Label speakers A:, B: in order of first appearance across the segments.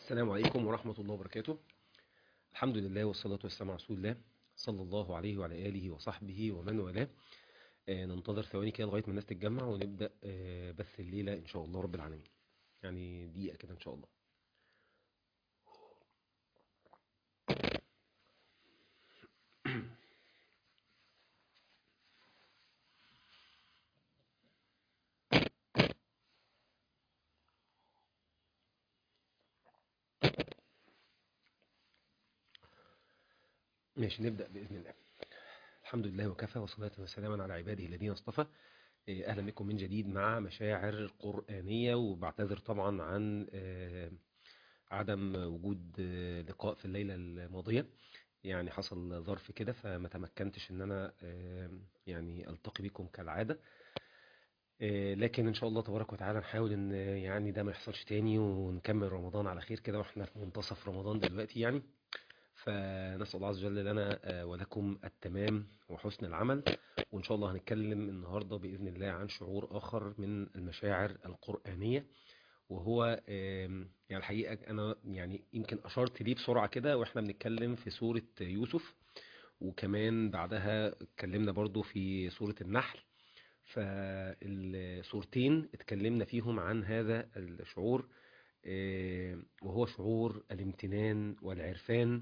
A: السلام عليكم ورحمة الله وبركاته. الحمد لله والصلاة والسلام على رسول الله صلى الله عليه وعلى آله وصحبه ومن والاه. ننتظر ثواني كده لغاية ما الناس تتجمع ونبدأ بث الليلة إن شاء الله رب العالمين. يعني دقيقة كده إن شاء الله. ماشي، نبدأ بإذن الله. الحمد لله وكفى وصلاة وسلاما على عباده الذين اصطفى. أهلا بكم من جديد مع مشاعر قرآنية، وبعتذر طبعا عن عدم وجود لقاء في الليلة الماضية. يعني حصل ظرف كده فما تمكنتش ان انا يعني التقي بكم كالعادة. لكن ان شاء الله تبارك وتعالى نحاول ان يعني ده ما يحصلش تاني، ونكمل رمضان على خير كده، واحنا في منتصف رمضان دلوقتي يعني. فنسأل الله عز وجل لنا ولكم التمام وحسن العمل. وإن شاء الله هنتكلم النهاردة بإذن الله عن شعور آخر من المشاعر القرآنية، وهو يعني الحقيقة أنا يعني يمكن أشرت ليه بسرعة كده وإحنا بنتكلم في سورة يوسف، وكمان بعدها اتكلمنا برضو في سورة النحل. فالصورتين اتكلمنا فيهم عن هذا الشعور، وهو شعور الامتنان والعرفان.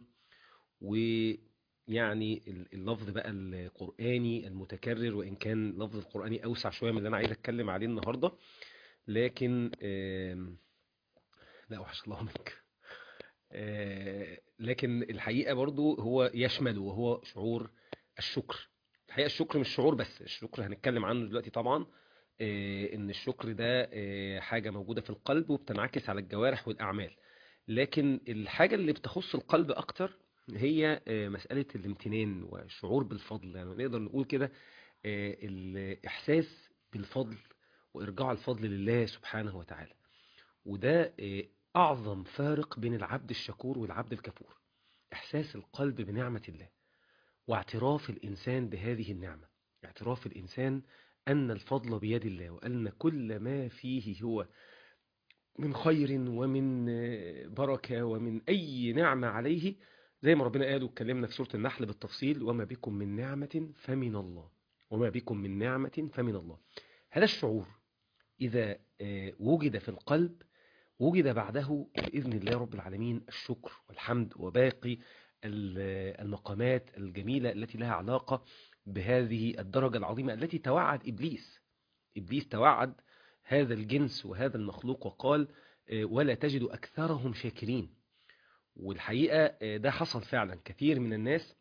A: ويعني اللفظ بقى القرآني المتكرر، وإن كان لفظ القرآني أوسع شوية من اللي أنا عايز أتكلم عليه النهاردة، لكن لا وحش الله منك. لكن الحقيقة برضو هو يشمل، وهو شعور الشكر. الحقيقة الشكر مش شعور بس، الشكر هنتكلم عنه دلوقتي طبعا. ان الشكر ده حاجة موجودة في القلب وبتنعكس على الجوارح والأعمال. لكن الحاجة اللي بتخص القلب أكتر هي مسألة الامتنان والشعور بالفضل. يعني نقدر نقول كده الإحساس بالفضل وإرجاع الفضل لله سبحانه وتعالى. وده أعظم فارق بين العبد الشكور والعبد الكفور. إحساس القلب بنعمة الله، واعتراف الإنسان بهذه النعمة، اعتراف الإنسان أن الفضل بيد الله، وأن كل ما فيه هو من خير ومن بركة ومن أي نعمة عليه، زي ما ربنا قال واتكلمنا في سورة النحل بالتفصيل: وما بكم من نعمة فمن الله، وما بكم من نعمة فمن الله. هذا الشعور إذا وجد في القلب، وجد بعده بإذن الله رب العالمين الشكر والحمد وباقي المقامات الجميلة التي لها علاقة بهذه الدرجة العظيمة التي توعد إبليس توعد هذا الجنس وهذا المخلوق وقال: ولا تجد أكثرهم شاكرين. والحقيقة ده حصل فعلا. كثير من الناس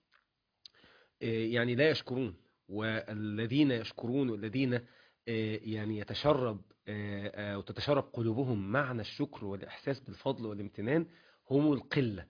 A: يعني لا يشكرون، والذين يشكرون والذين يعني يتشرب أو تتشرب قلوبهم معنى الشكر والإحساس بالفضل والامتنان هم القلة.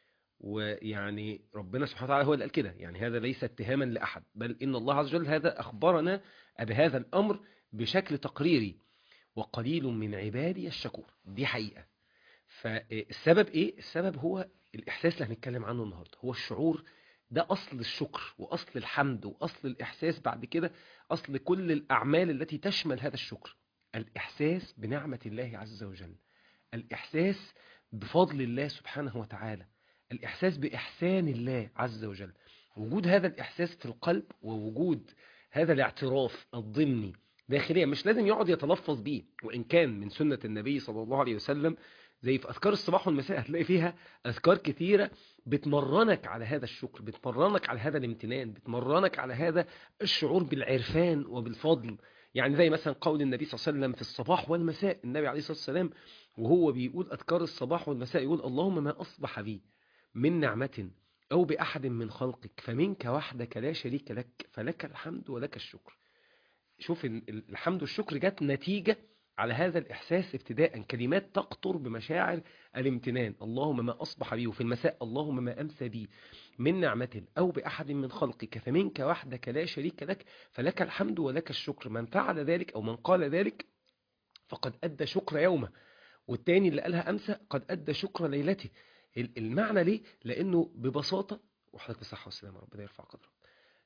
A: ويعني ربنا سبحانه وتعالى هو اللي قال كده، يعني هذا ليس اتهاما لأحد، بل إن الله عز وجل هذا أخبرنا بهذا الأمر بشكل تقريري: وقليل من عبادي الشكور. دي حقيقة. فالسبب إيه؟ السبب هو الإحساس اللي هنتكلم عنه النهاردة، هو الشعور. ده أصل الشكر وأصل الحمد وأصل الإحساس بعد كده، أصل كل الأعمال التي تشمل هذا الشكر: الإحساس بنعمة الله عز وجل، الإحساس بفضل الله سبحانه وتعالى، الإحساس بإحسان الله عز وجل. وجود هذا الإحساس في القلب، ووجود هذا الاعتراف الضمني داخليا، مش لازم يقعد يتلفظ بيه، وإن كان من سنة النبي صلى الله عليه وسلم زي في أذكار الصباح والمساء هتلاقي فيها أذكار كثيرة بتمرنك على هذا الشكر، بتمرنك على هذا الامتنان، بتمرنك على هذا الشعور بالعرفان وبالفضل. يعني زي مثلا قول النبي صلى الله عليه وسلم في الصباح والمساء، النبي عليه الصلاة والسلام وهو بيقول أذكار الصباح والمساء يقول: اللهم ما أصبح بي من نعمة أو بأحد من خلقك فمنك وحدك لا شريك لك، فلك الحمد ولك الشكر. شوف الحمد والشكر جت نتيجة على هذا الإحساس ابتداء، كلمات تقطر بمشاعر الامتنان: اللهم ما أصبح بي، وفي المساء: اللهم ما أمسى بي من نعمة أو بأحد من خلقك فمنك وحدك لا شريك لك، فلك الحمد ولك الشكر. من فعل ذلك أو من قال ذلك فقد أدى شكر يومه. والتاني اللي قالها أمسى قد أدى شكر ليلته. المعنى ليه؟ لأنه ببساطة، وحضرتك بالصحة والسلامة ربنا يرفع قدرك،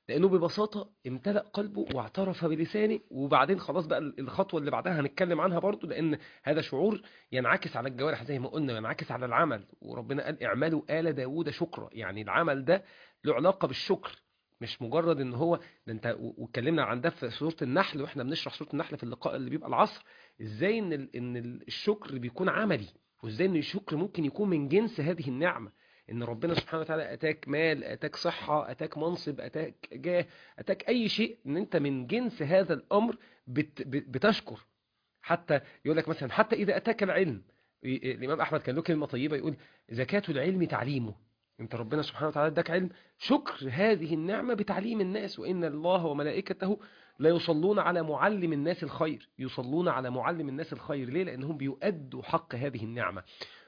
A: لأنه ببساطة امتلأ قلبه واعترف بلسانه، وبعدين خلاص بقى الخطوة اللي بعدها هنتكلم عنها برضو، لأن هذا شعور ينعكس على الجوارح زي ما قلنا، وينعكس على العمل. وربنا قال اعملوا آل داود شكرا، يعني العمل ده له علاقة بالشكر، مش مجرد ان هو ده. انت واتكلمنا عن ده في سورة النحل، واحنا بنشرح سورة النحل في اللقاء اللي بيبقى العصر، ازاي ان الشكر بيكون عملي، وازاي ان الشكر ممكن يكون من جنس هذه النعمة. ان ربنا سبحانه وتعالى اتاك مال، اتاك صحة، اتاك منصب، اتاك جاه، اتاك اي شيء، ان انت من جنس هذا الامر بتشكر. حتى يقول لك مثلا حتى اذا اتاك العلم، الامام احمد كان له كلمة طيبة يقول زكاة العلم تعليمه. انت ربنا سبحانه وتعالى اداك علم، شكر هذه النعمة بتعليم الناس. وان الله وملائكته لا يصلون على معلم الناس الخير، يصلون على معلم الناس الخير. ليه؟ لانهم بيؤدوا حق هذه النعمة.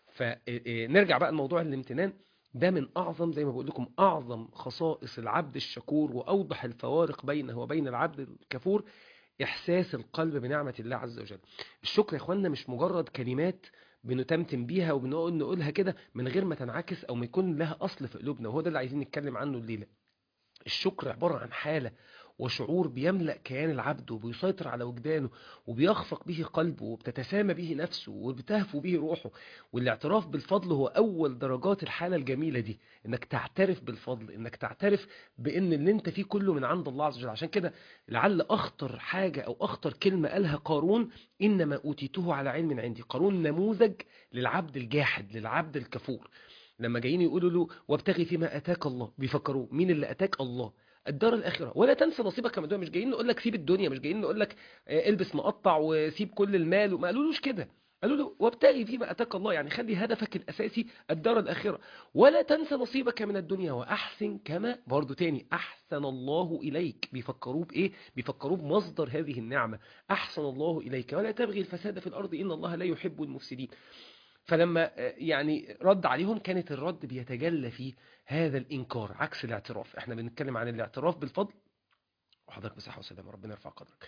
A: فنرجع بقى لموضوع الامتنان. ده من أعظم، زي ما بقول لكم، أعظم خصائص العبد الشكور، وأوضح الفوارق بينه وبين العبد الكفور، إحساس القلب بنعمة الله عز وجل. الشكر يا إخواننا مش مجرد كلمات بنتمتم بيها وبنقول نقولها كده من غير ما تنعكس أو ما يكون لها أصل في قلوبنا، وهو ده اللي عايزين نتكلم عنه الليلة. الشكر عبارة عن حالة وشعور بيملأ كيان العبد، وبيسيطر على وجدانه، وبيخفق به قلبه، وبتتسامى به نفسه، وبتهفو به روحه. والاعتراف بالفضل هو أول درجات الحالة الجميلة دي، إنك تعترف بالفضل، إنك تعترف بإن اللي أنت فيه كله من عند الله عز وجل. عشان كده لعل أخطر حاجة أو أخطر كلمة قالها قارون: إنما أوتيته على علم عندي. قارون نموذج للعبد الجاحد، للعبد الكفور. لما جايين يقولوا له وابتغي فيما اتاك الله، بيفكروا مين اللي اتاك؟ الله، الدار الاخره. ولا تنسى نصيبك من الدنيا. مش جايين نقول لك سيب الدنيا، مش جايين نقول لك البس مقطع وسيب كل المال، وما قالولوش كده. قالوا له وابتغي فيما اتاك الله، يعني خلي هدفك الاساسي الدار الاخره. ولا تنسى نصيبك من الدنيا واحسن كما، برضو تاني، احسن الله اليك. بيفكروه بايه؟ بيفكروه بمصدر هذه النعمه، احسن الله اليك. ولا تبغي الفساد في الارض ان الله لا يحب المفسدين. فلما يعني رد عليهم، كانت الرد بيتجلى فيه هذا الإنكار عكس الاعتراف. احنا بنتكلم عن الاعتراف بالفضل، وحضرتك بصحة وسلامة، ربنا يرفع قدرك.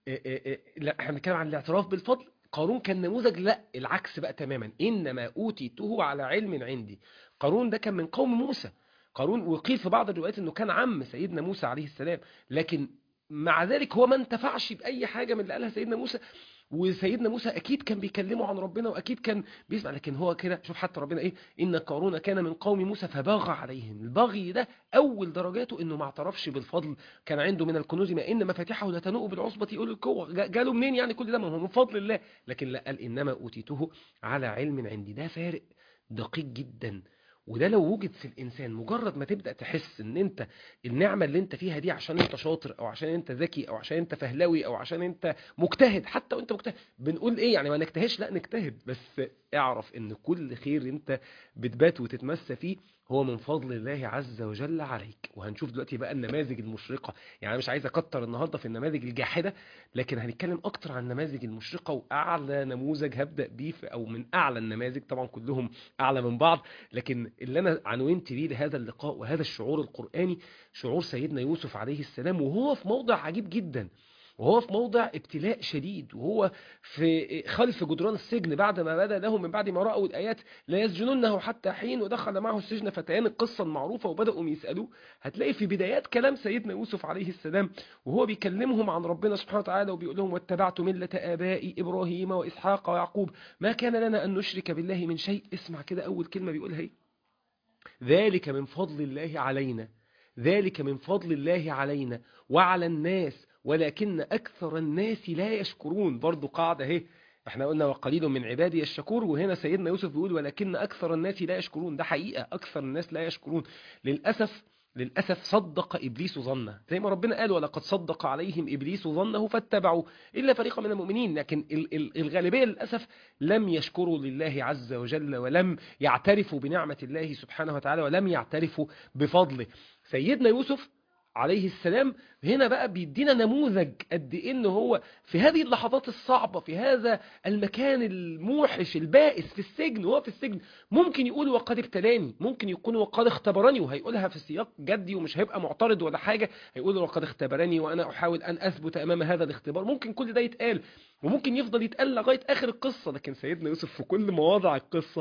A: لا، احنا بنتكلم عن الاعتراف بالفضل. قارون كان نموذج، لا العكس بقى تماما: إنما أوتيته على علم عندي. قارون ده كان من قوم موسى. قارون وقيل في بعض الروايات انه كان عم سيدنا موسى عليه السلام، لكن مع ذلك هو ما انتفعش بأي حاجة من اللي قالها سيدنا موسى. وسيدنا موسى اكيد كان بيكلمه عن ربنا، واكيد كان بيسمع، لكن هو كده. شوف حتى ربنا ايه: ان قارون كان من قوم موسى فبغى عليهم. البغي ده اول درجاته انه ما اعترفش بالفضل. كان عنده من الكنوز ما ان مفاتيحه لتنوء بالعصبة اولي القوة. جاله منين يعني كل ده؟ ما هو من فضل الله. لكن لا، قال انما اوتيته على علم عندي. ده فارق دقيق جدا. وده لو وجد في الانسان، مجرد ما تبدا تحس ان انت النعمه اللي انت فيها دي عشان انت شاطر، او عشان انت ذكي، او عشان انت فهلوي، او عشان انت مجتهد. حتى وانت مجتهد بنقول ايه يعني؟ ما نجتهدش، لا نجتهد، بس اعرف ان كل خير انت بتبات وتتمسى فيه هو من فضل الله عز وجل عليك. وهنشوف دلوقتي بقى النماذج المشرقة. يعني أنا مش عايز اكتر النهاردة في النماذج الجاحدة، لكن هنتكلم اكتر عن النماذج المشرقة. واعلى نموذج هبدأ بيه او من اعلى النماذج، طبعا كلهم اعلى من بعض، لكن اللي انا عنونت بيه لهذا اللقاء وهذا الشعور القرآني، شعور سيدنا يوسف عليه السلام، وهو في موضع عجيب جدا، وهو في موضع ابتلاء شديد، وهو في خلف جدران السجن بعد ما بدا لهم من بعد ما رأوا الآيات لا يسجننه حتى حين، ودخل معه السجن فتيان، القصة المعروفة، وبدأوا يسألوه. هتلاقي في بدايات كلام سيدنا يوسف عليه السلام وهو بيكلمهم عن ربنا سبحانه وتعالى، وبيقول لهم واتبعت ملة آبائي إبراهيم وإسحاق ويعقوب ما كان لنا أن نشرك بالله من شيء. اسمع كده أول كلمة بيقولها ايه: ذلك من فضل الله علينا، ذلك من فضل الله علينا وعلى الناس ولكن أكثر الناس لا يشكرون. برضو قاعدة اهي، احنا قلنا وقليل من عبادي الشكور، وهنا سيدنا يوسف بيقول ولكن أكثر الناس لا يشكرون. ده حقيقة، أكثر الناس لا يشكرون. للأسف، للأسف صدق إبليس ظنه، زي ما ربنا قال ولقد صدق عليهم إبليس ظنه فاتبعوا إلا فريقا من المؤمنين. لكن الغالبية للأسف لم يشكروا لله عز وجل، ولم يعترفوا بنعمة الله سبحانه وتعالى، ولم يعترفوا بفضله. سيدنا يوسف عليه السلام هنا بقى بيدينا نموذج قد إيه إن هو في هذه اللحظات الصعبة، في هذا المكان الموحش البائس، في السجن، وهو في السجن ممكن يقول وقد ابتلاني، ممكن يكون وقد اختبرني، وهيقولها في سياق جدي ومش هيبقى معترض ولا حاجة. هيقول وقد اختبرني وأنا أحاول أن أثبت أمام هذا الاختبار. ممكن كل ده يتقال، وممكن يفضل يتقال لغاية آخر القصة. لكن سيدنا يوسف في كل مواضع القصة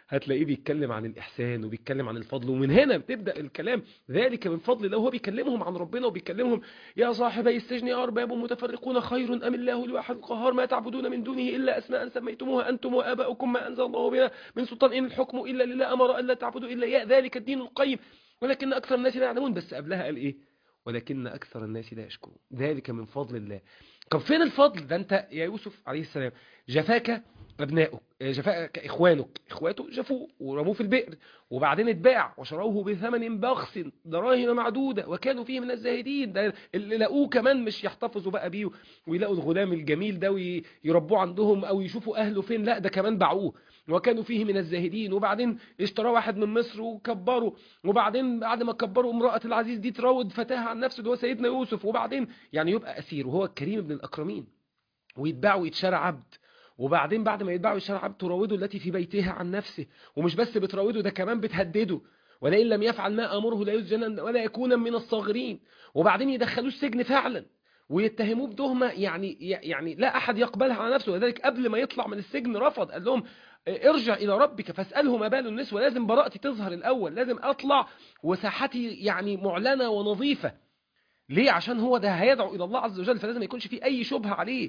A: هتلاقيه بيتكلم عن الإحسان وبيتكلم عن الفضل، ومن هنا بتبدأ الكلام ذلك من فضل الله، وهو بيكلمهم عن ربنا وبيكلمهم يا صاحبي السجن أرباب متفرقون خير أم الله الواحد القهار ما تعبدون من دونه إلا أسماء سميتموها أنتم وآباؤكم ما أنزل الله بها من سلطان إن الحكم إلا لله أمر ألا تعبدوا إلا إياه ذلك الدين القيم ولكن أكثر الناس لا يعلمون. بس قبلها قال إيه؟ ولكن أكثر الناس لا يشكرون. ذلك من فضل الله. طب فين الفضل ده؟ أنت يا يوسف عليه السلام جفاك أبنائك، جفاك إخوانك، إخواته جفوه ورموه في البئر، وبعدين اتباع وشروه بثمن بخس دراهم معدودة وكانوا فيه من الزاهدين. ده اللي لقوه كمان مش يحتفظوا بقى بيه ويلاقوا الغلام الجميل ده ويربوه عندهم أو يشوفوا أهله فين، لا ده كمان باعوه وكانوا فيه من الزاهدين. وبعدين اشترى واحد من مصر وكبره، وبعدين بعد ما كبروا امرأة العزيز دي تراود فتاها عن نفسه اللي هو سيدنا يوسف، وبعدين يعني يبقى أسير وهو الكريم ابن الأكرمين ويتباع ويتشرى عبد، وبعدين بعد ما يتباع ويتشرى عبد تراوده التي في بيتها عن نفسه، ومش بس بتراوده ده كمان بتهدده ولئن لم يفعل ما أمره لا يسجن ولا يكون من الصاغرين، وبعدين يدخلوه السجن فعلا ويتهموه بتهمة يعني لا أحد يقبلها على نفسه. وذلك قبل ما يطلع من السجن رفض، قال لهم ارجع إلى ربك فاسأله ما بال النسوة، لازم براءتي تظهر الأول، لازم أطلع وساحتي يعني معلنة ونظيفة. ليه؟ عشان هو ده هيدعو إلى الله عز وجل، فلازم ما يكونش فيه أي شبهة عليه.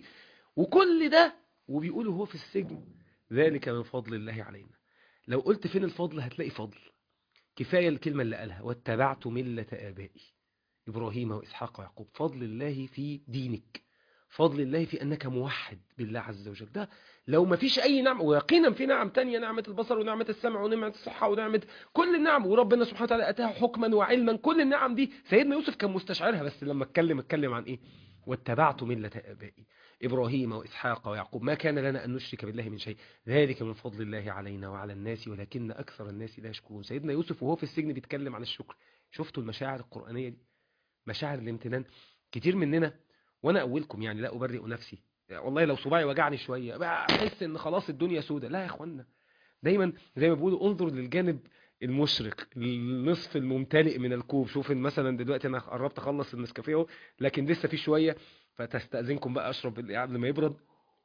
A: وكل ده وبيقولوا هو في السجن ذلك من فضل الله علينا. لو قلت فين الفضل هتلاقي فضل. كفاية الكلمة اللي قالها واتبعت ملة آبائي إبراهيم وإسحاق ويعقوب. فضل الله في دينك، فضل الله في أنك موحد بالله عز وجل. ده لو ما فيش أي نعمة، ويقينا في نعم تانية، نعمة البصر ونعمة السمع ونعمة الصحة ونعمة كل النعم، وربنا سبحانه وتعالى أتاه حكما وعلما، كل النعم دي سيدنا يوسف كان مستشعرها، بس لما اتكلم عن إيه؟ واتبعت ملة آبائي إبراهيم وإسحاق ويعقوب ما كان لنا أن نشرك بالله من شيء ذلك من فضل الله علينا وعلى الناس ولكن أكثر الناس لا يشكرون. سيدنا يوسف وهو في السجن بيتكلم عن الشكر. شفتوا المشاعر القرآنية دي؟ مشاعر الامتنان. كتير مننا وانا اولكم يعني لا ابرئ نفسي، والله لو صباعي وجعني شويه بحس ان خلاص الدنيا سودة. لا يا اخوانا، دايما زي ما بيقولوا انظر للجانب المشرق، النصف الممتلئ من الكوب. شوف إن مثلا دلوقتي انا قربت اخلص النسكافيه اهو، لكن لسه في شويه، فتستأذنكم بقى اشرب قبل ما يبرد.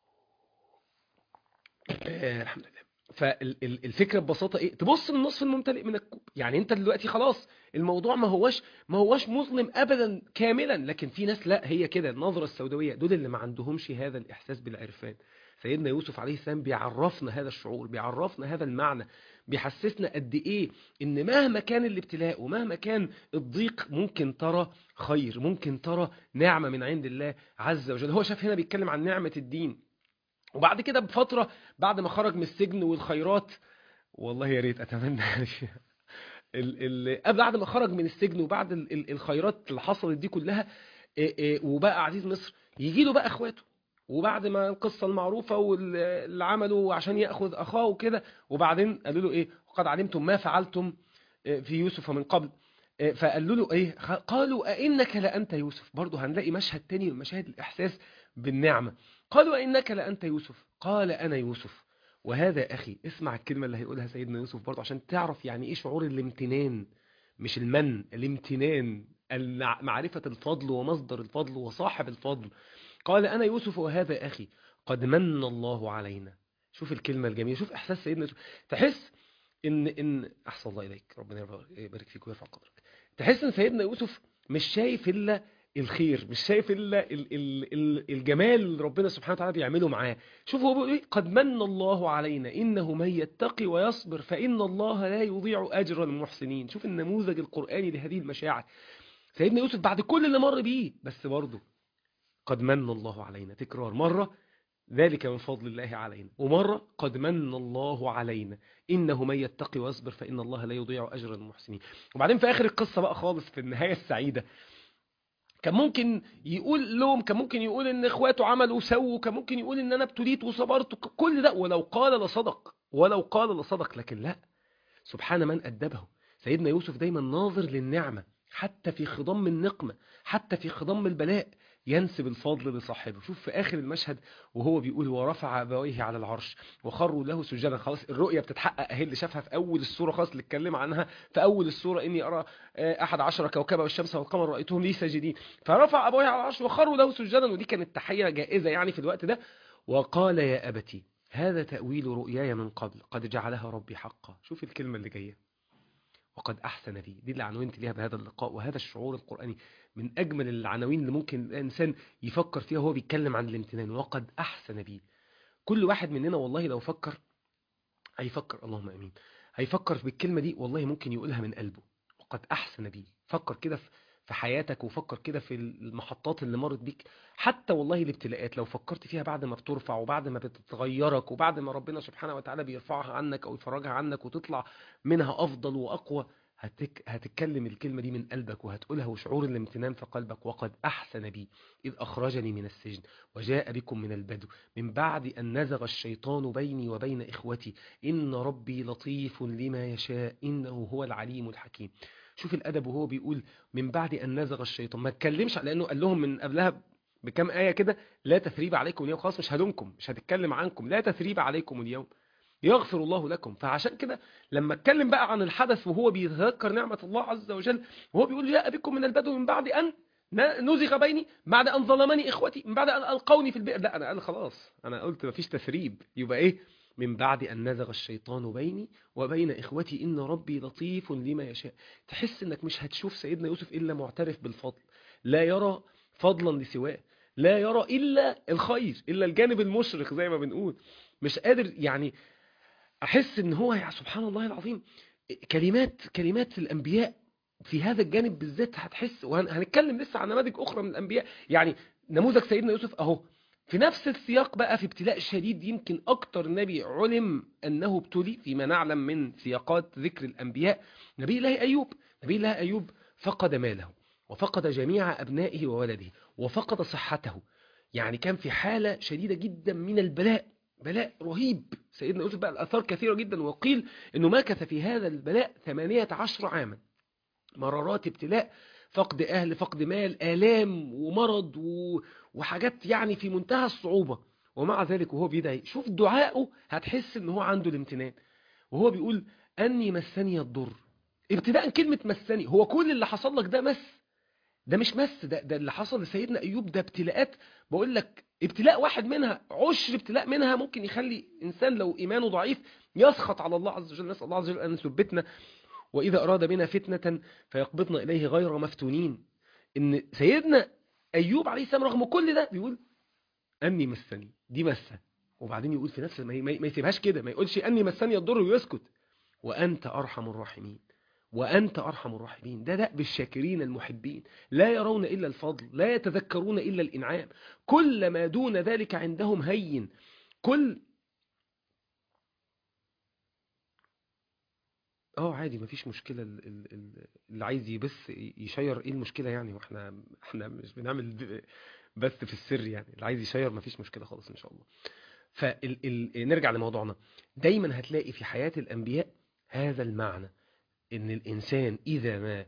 A: الحمد لله. فالفكره ببساطه ايه؟ تبص للنصف الممتلئ من الكوب. يعني انت دلوقتي خلاص الموضوع ما هوش مظلم ابدا كاملا، لكن في ناس لا، هي كده النظره السوداويه، دول اللي ما عندهمش هذا الاحساس بالعرفان. سيدنا يوسف عليه السلام بيعرفنا هذا الشعور، بيعرفنا هذا المعنى، بيحسسنا قد ايه ان مهما كان الابتلاء ومهما كان الضيق ممكن ترى خير، ممكن ترى نعمه من عند الله عز وجل. هو شاف هنا بيتكلم عن نعمه الدين. وبعد كده بفترة بعد ما خرج من السجن والخيرات، والله يا ريت اتمنى بعد ما خرج من السجن وبعد الخيرات اللي حصلت دي كلها، وبقى عزيز مصر، يجي له بقى اخواته، وبعد ما القصة المعروفة واللي عملوا عشان يأخذ اخاه وكده، وبعدين قالوا له ايه؟ وقد علمتم ما فعلتم في يوسف من قبل. فقالوا له ايه؟ قالوا أئنك لأنت يوسف. برضو هنلاقي مشهد تاني من مشاهد الإحساس بالنعمة. قالوا أئنك لأنت يوسف قال أنا يوسف وهذا أخي. اسمع الكلمة اللي هيقولها سيدنا يوسف برضو عشان تعرف يعني ايه شعور الامتنان، مش المن، الامتنان، معرفة الفضل ومصدر الفضل وصاحب الفضل. قال أنا يوسف وهذا أخي قد من الله علينا. شوف الكلمة الجميلة، شوف إحساس سيدنا يوسف. تحس إن أحسن الله إليك، ربنا يبارك فيك ويرفع قدرك. تحس إن سيدنا يوسف مش شايف إلا الخير، مش شايف إلا الجمال اللي ربنا سبحانه وتعالى بيعمله معاه. شوف هو بيقول إيه؟ قد من الله علينا إنه من يتقي ويصبر فإن الله لا يضيع أجر المحسنين. شوف النموذج القرآني لهذه المشاعر. سيدنا يوسف بعد كل اللي مر بيه بس برضه قد من الله علينا. تكرار، مرة ذلك من فضل الله علينا، ومرة قد من الله علينا إنه من يتقي ويصبر فإن الله لا يضيع أجر المحسنين. وبعدين في آخر القصة بقى خالص في النهاية السعيدة، كان ممكن يقول لهم، كان ممكن يقول إن إخواته عملوا وسووا، كان ممكن يقول إن أنا ابتليت وصبرت، كل ده ولو قال لصدق، ولو قال لصدق، لكن لا، سبحان من أدبه. سيدنا يوسف دايما ناظر للنعمة حتى في خضم النقمة، حتى في خضم البلاء ينسب الفضل لصاحبه. شوف في آخر المشهد وهو بيقول ورفع أبويه على العرش وخروا له سجدا. خلاص الرؤية بتتحقق اهي اللي شافها في أول السورة، خلاص اللي اتكلم عنها في أول السورة، إني أرى 11 كوكبا والشمس والقمر رأيتهم لي ساجدين. فرفع أبويه على العرش وخروا له سجدا، ودي كانت تحية جائزة يعني في الوقت ده. وقال يا أبتي هذا تأويل رؤياي من قبل قد جعلها ربي حقا. شوف الكلمة اللي جاية، وقد أحسن بي، دي اللي عنونت ليها بهذا اللقاء. وهذا الشعور القرآني من أجمل العناوين اللي ممكن الإنسان يفكر فيها وهو بيتكلم عن الامتنان. وقد أحسن بي. كل واحد مننا والله لو فكر، هيفكر، اللهم امين، هيفكر بالكلمه دي والله ممكن يقولها من قلبه. وقد احسن بي. فكر كده في حياتك، وفكر كده في المحطات اللي مرت بيك، حتى والله الابتلاءات لو فكرت فيها بعد ما بترفع وبعد ما بتتغيرك وبعد ما ربنا سبحانه وتعالى بيرفعها عنك او يفرجها عنك وتطلع منها افضل واقوى، هتتكلم الكلمة دي من قلبك وهتقولها وشعور الامتنان في قلبك. وقد أحسن بي إذ أخرجني من السجن وجاء بكم من البدو من بعد أن نزغ الشيطان بيني وبين إخوتي إن ربي لطيف لما يشاء إنه هو العليم الحكيم. شوف الأدب وهو بيقول من بعد أن نزغ الشيطان، ما اتكلمش لأنه قال لهم من قبلها بكم آية كده لا تثريب عليكم اليوم، خلاص مش هلومكم، مش هتتكلم عنكم، لا تثريب عليكم اليوم يغفر الله لكم. فعشان كده لما اتكلم بقى عن الحدث وهو بيتذكر نعمة الله عز وجل وهو بيقول جاء بكم من البدو من بعد أن نزغ بيني، بعد أن ظلمني إخوتي، من بعد أن ألقوني في البئر، لا أنا قال خلاص أنا قلت مفيش تثريب، يبقى إيه؟ من بعد أن نزغ الشيطان بيني وبين إخوتي إن ربي لطيف لما يشاء. تحس إنك مش هتشوف سيدنا يوسف إلا معترف بالفضل، لا يرى فضلا لسواه، لا يرى إلا الخير، إلا الجانب المشرق زي ما بنقول. مش قادر يعني احس ان هو يا سبحان الله العظيم كلمات الانبياء في هذا الجانب بالذات هتحس. وهنتكلم لسه عن نماذج اخرى من الانبياء، يعني نموذج سيدنا يوسف اهو في نفس السياق بقى في ابتلاء شديد. يمكن اكتر نبي علم انه ابتلي فيما نعلم من سياقات ذكر الانبياء نبي الله ايوب. نبي الله ايوب فقد ماله وفقد جميع ابنائه وولده وفقد صحته، يعني كان في حالة شديدة جدا من البلاء، بلاء رهيب. سيدنا يوسف بقى الآثار كثيرة جدا، وقيل أنه مكث في هذا البلاء 18 عاما، مرارات ابتلاء، فقد أهل، فقد مال، آلام ومرض وحاجات يعني في منتهى الصعوبة. ومع ذلك وهو بيدعي، شوف دعائه هتحس أنه هو عنده الامتنان وهو بيقول أني مسني الضر. ابتداء كلمة مسني، هو كل اللي حصل لك ده مس؟ ده مش مس، ده اللي حصل لسيدنا أيوب ده ابتلاءات. بقول لك ابتلاء واحد منها 10 ابتلاء منها ممكن يخلي إنسان لو إيمانه ضعيف يسخط على الله عز وجل. نسأل الله عز وجل أن يثبتنا وإذا أراد بنا فتنة فيقبضنا إليه غير مفتونين. إن سيدنا أيوب عليه السلام رغم كل ده بيقول أني مسني، دي مسة، وبعدين يقول في نفس ما يسيبهاش كده، ما يقولش أني مسني الضر ويسكت، وأنت أرحم الراحمين، وأنت أرحم الراحمين. ده دأب الشاكرين المحبين، لا يرون إلا الفضل، لا يتذكرون إلا الإنعام، كل ما دون ذلك عندهم هين. كل عادي مفيش مشكلة، اللي عايز يبث يشير ايه المشكلة يعني، واحنا مش بنعمل بث في السر يعني، اللي عايز يشير مفيش مشكلة خالص ان شاء الله. نرجع لموضوعنا. دايما هتلاقي في حياة الأنبياء هذا المعنى، ان الإنسان إذا ما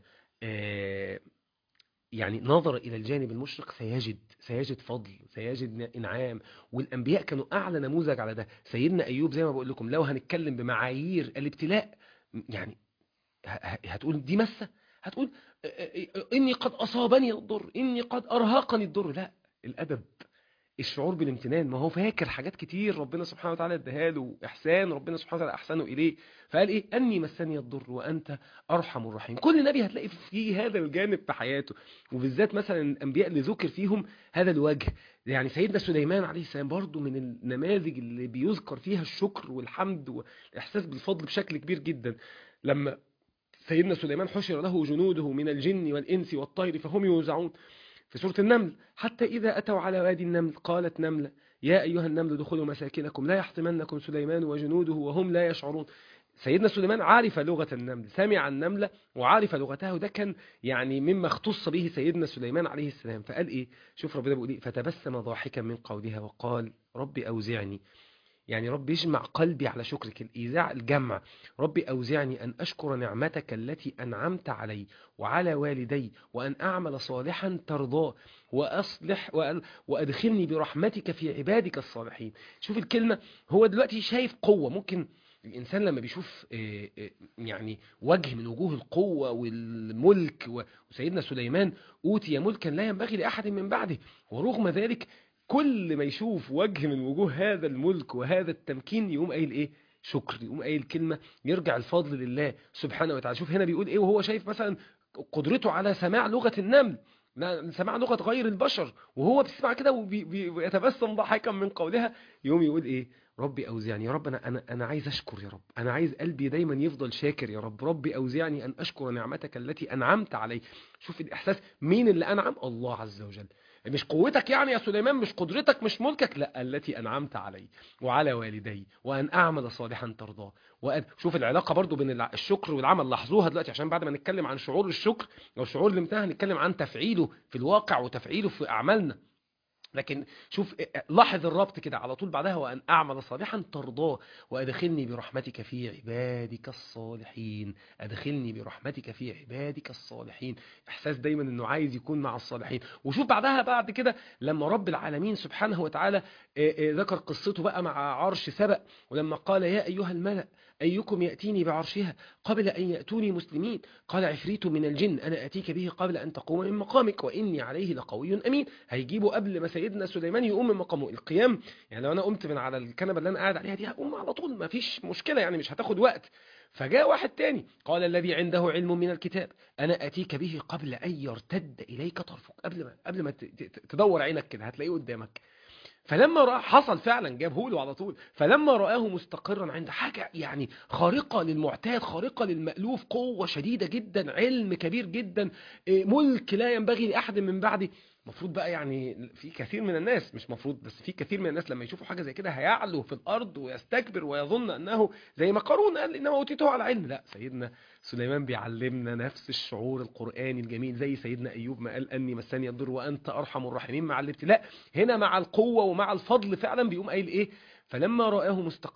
A: يعني نظر إلى الجانب المشرق سيجد فضل، سيجد إنعام. والأنبياء كانوا أعلى نموذج على ده. سيدنا أيوب زي ما بقول لكم لو هنتكلم بمعايير الابتلاء يعني هتقول دي مسة، هتقول إني قد أصابني الضر، إني قد أرهقني الضر. لا، الأدب، الشعور بالامتنان، ما هو فاكر حاجات كتير ربنا سبحانه وتعالى اداها له، احسان ربنا سبحانه وتعالى احسنه اليه، فقال ايه؟ اني مسني الضر وانت ارحم الراحمين. كل نبي هتلاقي فيه هذا الجانب في حياته، وبالذات مثلا الانبياء اللي ذكر فيهم هذا الوجه. يعني سيدنا سليمان عليه السلام برضو من النماذج اللي بيذكر فيها الشكر والحمد والاحساس بالفضل بشكل كبير جدا. لما سيدنا سليمان حشر له جنوده من الجن والانس والطير فهم يوزعون في سورة النمل، حتى إذا أتوا على وادي النمل قالت نملة يا أيها النمل ادخلوا مساكنكم لا يحطمنكم سليمان وجنوده وهم لا يشعرون. سيدنا سليمان عارف لغة النمل، سمع النملة وعارف لغتها، وده كان يعني مما اختص به سيدنا سليمان عليه السلام. فقال إيه؟ شوف ربنا بيقول إيه؟ فتبسم ضاحكا من قولها وقال ربي أوزعني، يعني ربي يجمع قلبي على شكرك، الإيزاع الجمع. ربي أوزعني أن أشكر نعمتك التي أنعمت علي وعلى والدي وأن أعمل صالحا ترضاه وأصلح وأدخلني برحمتك في عبادك الصالحين. شوف الكلمة، هو دلوقتي شايف قوة. ممكن الإنسان لما بيشوف يعني وجه من وجوه القوة والملك، وسيدنا سليمان أوتي ملكا لا ينبغي لأحد من بعده، ورغم ذلك كل ما يشوف وجه من وجوه هذا الملك وهذا التمكين يقوم قايل ايه؟ شكر. يقوم قايل كلمة يرجع الفضل لله سبحانه وتعالى. شوف هنا بيقول ايه وهو شايف مثلا قدرته على سماع لغة النمل، سماع لغة غير البشر، وهو بيسمع كده ويتبسم ضاحكا من قولها، يقوم يقول ايه؟ ربي أوزعني يا رب، أنا عايز أشكر يا رب، أنا عايز قلبي دايما يفضل شاكر يا رب. ربي أوزعني أن أشكر نعمتك التي أنعمت علي. شوف الإحساس، مين اللي أنعم؟ الله عز وجل. مش قوتك يعني يا سليمان، مش قدرتك، مش ملكك، لا، التي أنعمت علي وعلى والدي وأن أعمل صالحا ترضاه. شوف العلاقة برضو بين الشكر والعمل، لاحظوها دلوقتي عشان بعد ما نتكلم عن شعور الشكر أو شعور الامتنان هنتكلم عن تفعيله في الواقع وتفعيله في أعمالنا. لكن شوف، لاحظ الربط كده على طول بعدها، وأن أعمل صالحا ترضاه وأدخلني برحمتك في عبادك الصالحين. أدخلني برحمتك في عبادك الصالحين. إحساس دايما أنه عايز يكون مع الصالحين. وشوف بعدها بعد كده لما رب العالمين سبحانه وتعالى ذكر قصته بقى مع عرش سبأ، ولما قال يا أيها الملأ أيكم يأتيني بعرشها قبل أن يأتوني مسلمين، قال عفريت من الجن أنا أتيك به قبل أن تقوم من مقامك وإني عليه لقوي أمين. هيجيبه قبل ما سيدنا سليمان يقوم من مقامه. القيام يعني لو أنا قمت من على الكنبة اللي أنا قاعد عليها دي هقوم على طول، ما فيش مشكلة يعني، مش هتاخد وقت. فجاء واحد تاني قال الذي عنده علم من الكتاب أنا أتيك به قبل أن يرتد إليك طرفك. قبل ما تدور عينك كده هتلاقيه قدامك. فلما رأى، حصل فعلا، جابه له على طول. فلما رآه مستقرا عند حاجة يعني خارقة للمعتاد، خارقة للمألوف، قوة شديدة جدا، علم كبير جدا، ملك لا ينبغي لأحد من بعدي. مفروض بقى يعني في كثير من الناس، مش مفروض بس في كثير من الناس لما يشوفوا حاجة زي كده هيعلو في الأرض ويستكبر ويظن أنه زي ما قارون قال إنما أوتيته على علم. لا، سيدنا سليمان بيعلمنا نفس الشعور القرآني الجميل، زي سيدنا أيوب ما قال أني مسني الضر وأنت أرحم الراحمين مع الابتلاء. هنا مع القوة ومع الفضل فعلا بيقوم قايل إيه؟ فلما رآه